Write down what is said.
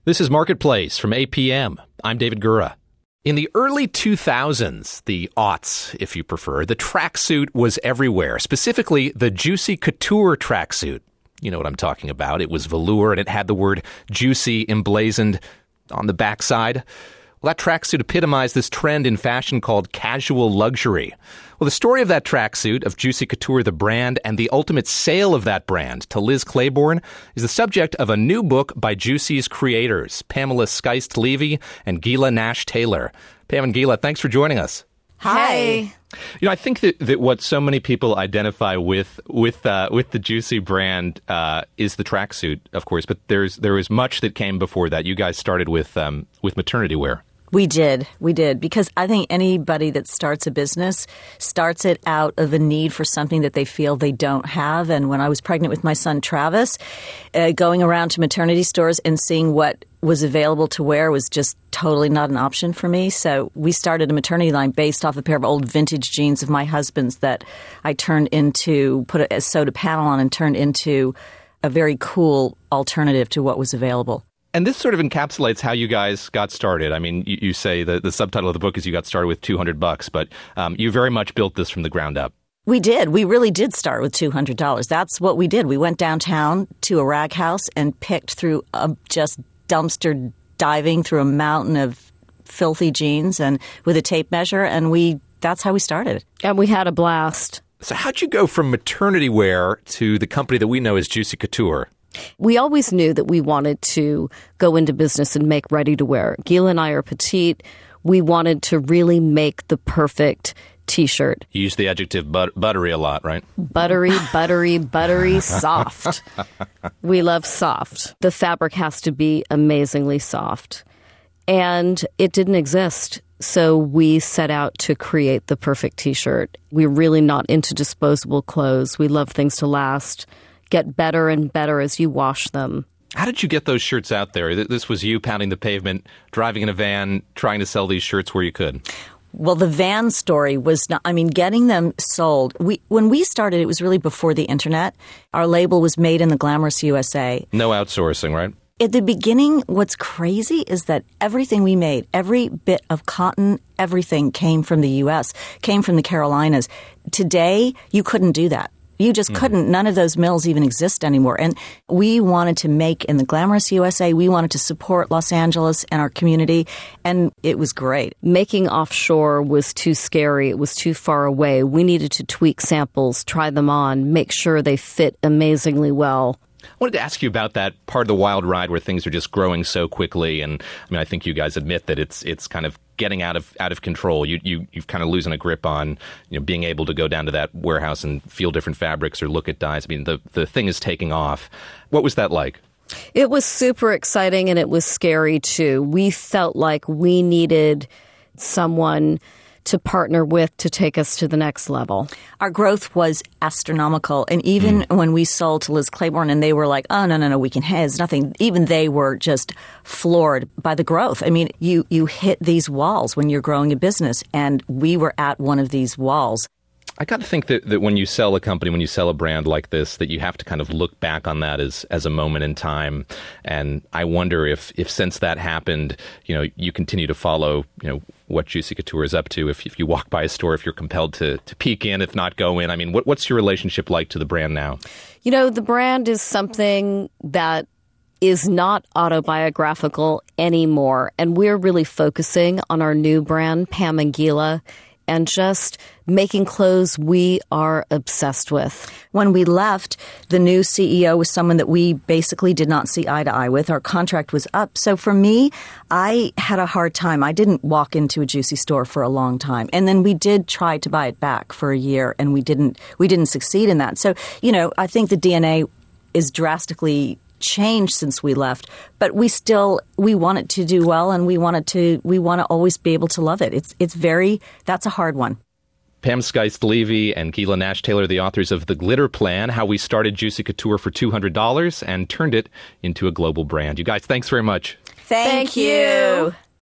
This is Marketplace from APM. I'm David Gura. In the early 2000s, the aughts, if you prefer, the tracksuit was everywhere, specifically the Juicy Couture tracksuit. You know what I'm talking about. It was velour and it had the word juicy emblazoned on the backside. Well, that tracksuit epitomized this trend in fashion called casual luxury. Well, the story of that tracksuit, of Juicy Couture, the brand, and the ultimate sale of that brand to Liz Claiborne is the subject of a new book by Juicy's creators, Pamela Skeist-Levy and Gila Nash-Taylor. Pam and Gila, thanks for joining us. Hi. You know, I think that what so many people identify with the Juicy brand is the tracksuit, of course, but there was much that came before that. You guys started with maternity wear. We did, because I think anybody that starts a business starts it out of a need for something that they feel they don't have. And when I was pregnant with my son, Travis, going around to maternity stores and seeing what was available to wear was just totally not an option for me. So we started a maternity line based off a pair of old vintage jeans of my husband's that I put a sewed a panel on and turned into a very cool alternative to what was available. And this sort of encapsulates how you guys got started. I mean, you say the subtitle of the book is you got started with $200, but you very much built this from the ground up. We did. We really did start with $200. That's what we did. We went downtown to a rag house and picked through just dumpster diving through a mountain of filthy jeans and with a tape measure, and that's how we started. And we had a blast. So how'd you go from maternity wear to the company that we know as Juicy Couture? We always knew that we wanted to go into business and make ready-to-wear. Gila and I are petite. We wanted to really make the perfect T-shirt. You use the adjective buttery a lot, right? Buttery, soft. We love soft. The fabric has to be amazingly soft. And it didn't exist. So we set out to create the perfect T-shirt. We're really not into disposable clothes. We love things to last. Get better and better as you wash them. How did you get those shirts out there? This was you pounding the pavement, driving in a van, trying to sell these shirts where you could. Well, the van story was not, getting them sold. When we started, it was really before the internet. Our label was made in the glamorous USA. No outsourcing, right? At the beginning, what's crazy is that everything we made, every bit of cotton, everything came from the U.S., came from the Carolinas. Today, you couldn't do that. You just couldn't. None of those mills even exist anymore. And we wanted to make in the glamorous USA. We wanted to support Los Angeles and our community. And it was great. Making offshore was too scary. It was too far away. We needed to tweak samples, try them on, make sure they fit amazingly well. I wanted to ask you about that part of the wild ride where things are just growing so quickly. And I think you guys admit that it's kind of getting out of control. You've kind of losing a grip on being able to go down to that warehouse and feel different fabrics or look at dyes. The thing is taking off. What was that like? It was super exciting and it was scary too. We felt like we needed someone to partner with to take us to the next level. Our growth was astronomical. And even when we sold to Liz Claiborne and they were like, oh, no, we can have, it's nothing. Even they were just floored by the growth. You hit these walls when you're growing a business. And we were at one of these walls. I got to think that when you sell a company, when you sell a brand like this, that you have to kind of look back on that as a moment in time. And I wonder if since that happened, you continue to follow, what Juicy Couture is up to. If you walk by a store, if you're compelled to peek in, if not go in. What's your relationship like to the brand now? The brand is something that is not autobiographical anymore. And we're really focusing on our new brand, Pam and Gila, and just making clothes we are obsessed with. When we left, the new CEO was someone that we basically did not see eye to eye with. Our contract was up. So for me, I had a hard time. I didn't walk into a Juicy store for a long time. And then we did try to buy it back for a year, and we didn't succeed in that. So, I think the DNA is drastically changed since we left, but we want it to do well, and we want to always be able to love it. That's a hard one. Pam Skeist-Levy and Gila Nash-Taylor, the authors of The Glitter Plan, How We Started Juicy Couture for $200 and Turned It into a Global Brand. You guys, thanks very much. Thank you.